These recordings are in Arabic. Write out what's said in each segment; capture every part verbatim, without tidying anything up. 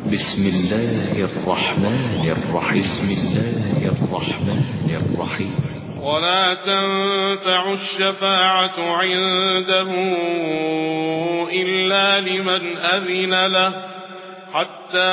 بسم الله الرحمن الرحيم بسم الله الرحمن الرحيم ولا تنفع الشفاعة عنده إلا لمن أذن له حتى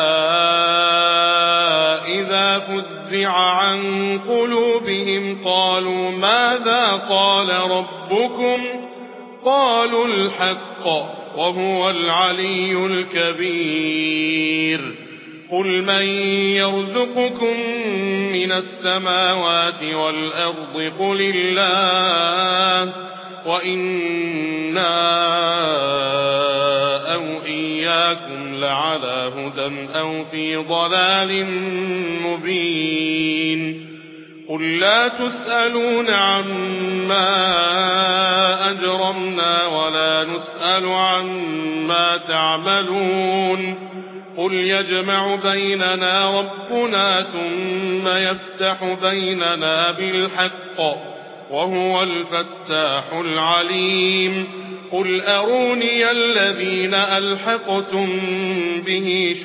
إذا فزع عن قلوبهم قالوا ماذا قال ربكم قالوا الحق وهو العلي الكبير قل من يرزقكم من السماوات والأرض قل الله وإنا أو إياكم لعلى هدى أو في ضلال مبين قل لا تسألون عما أجرمنا ولا نسأل عما تعملون قل يجمع بيننا ربنا ثم يفتح بيننا بالحق وهو الفتاح العليم قل أروني الذين ألحقتم به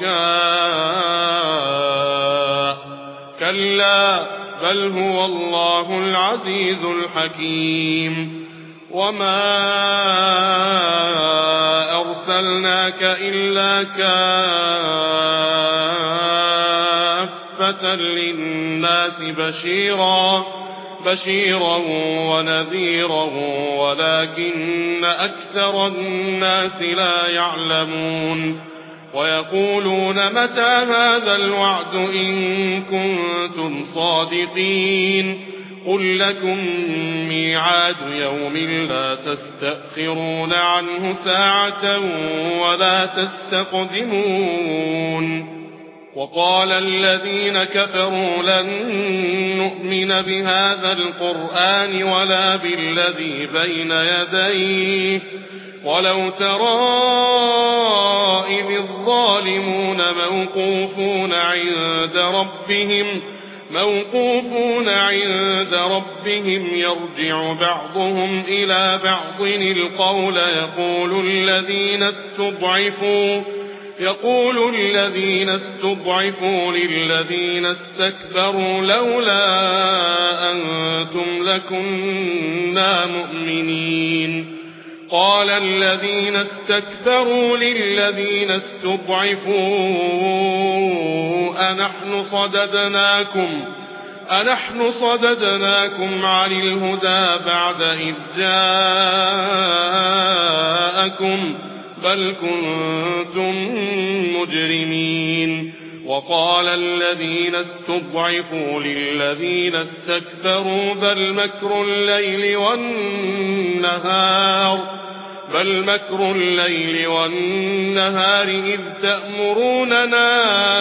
شركاء كلا بل هو الله العزيز الحكيم وما أرسلناك إلا كافة للناس بشيرا بشيرا ونذيرا ولكن أكثر الناس لا يعلمون ويقولون متى هذا الوعد إن كنتم صادقين قل لكم ميعاد يوم لا تستأخرون عنه ساعة ولا تستقدمون وقال الذين كفروا لن نؤمن بهذا القرآن ولا بالذي بين يديه ولو ترى إذ الظالمون موقوفون عند ربهم موقوفون عند ربهم يرجع بعضهم إلى بعض القول يقول الذين استضعفوا يقول الذين استضعفوا للذين استكبروا لولا أنتم لكنا مؤمنين قال الذين استكبروا للذين استضعفوا أنحن صددناكم أنحن صددناكم عن الهدى بعد إذ جاءكم بل كنتم مجرمين وقال الذين استضعفوا للذين استكبروا بل مكر الليل والنهار بل مكر الليل والنهار إذ تأمروننا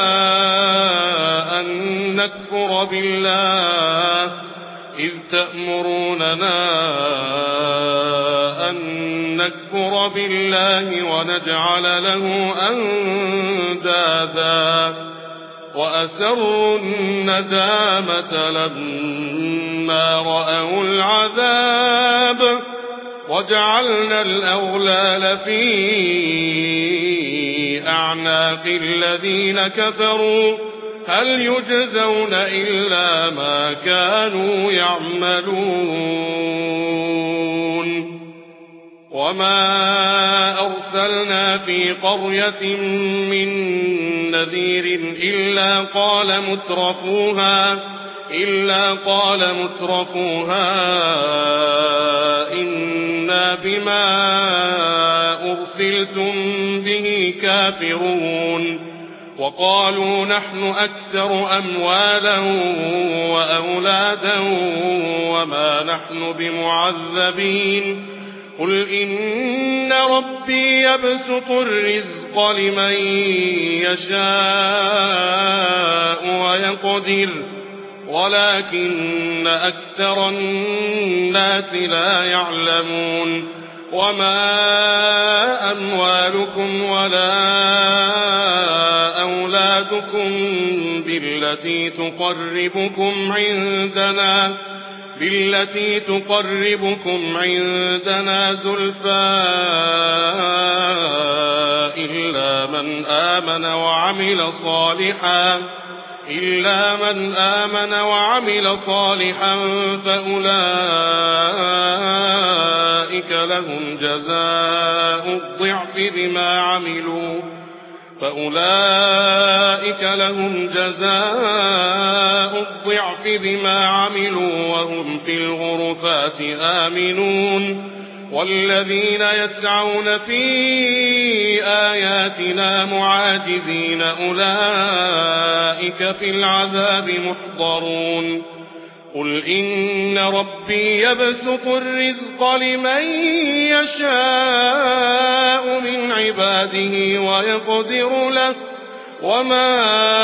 أن نكفر بالله إذ تأمروننا أن نكفر بالله ونجعل له أندادا وأسروا الندامة لما رأوا العذاب وجعلنا الأغلال في أعناق الذين كفروا هل يجزون إلا ما كانوا يعملون وما أرسلنا في قرية من نذير إلا قال مترفوها إلا قال مترفوها إنا بما أرسلتم به كافرون وقالوا نحن أكثر أموالا وأولادا وما نحن بمعذبين قل إن ربي يبسط الرزق لمن يشاء ويقدر ولكن أكثر الناس لا يعلمون وما أموالكم ولا أولادكم بالتي تقربكم عندنا بالتي تقربكم عندنا زلفى إلا من آمن وعمل صالحا إلا من آمن وعمل صالحا فأولئك لهم جزاء الضعف بما عملوا فأولئك لهم جزاء الضعف بما عملوا وهم في الغرفات آمنون والذين يسعون في آياتنا معاجزين أولئك في العذاب محضرون قل إن ربي يبسط الرزق لمن يشاء من عباده ويقدر له وما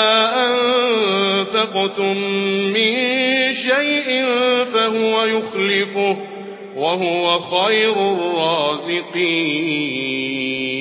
أنفقتم من شيء فهو يخلفه وهو خير الرازقين.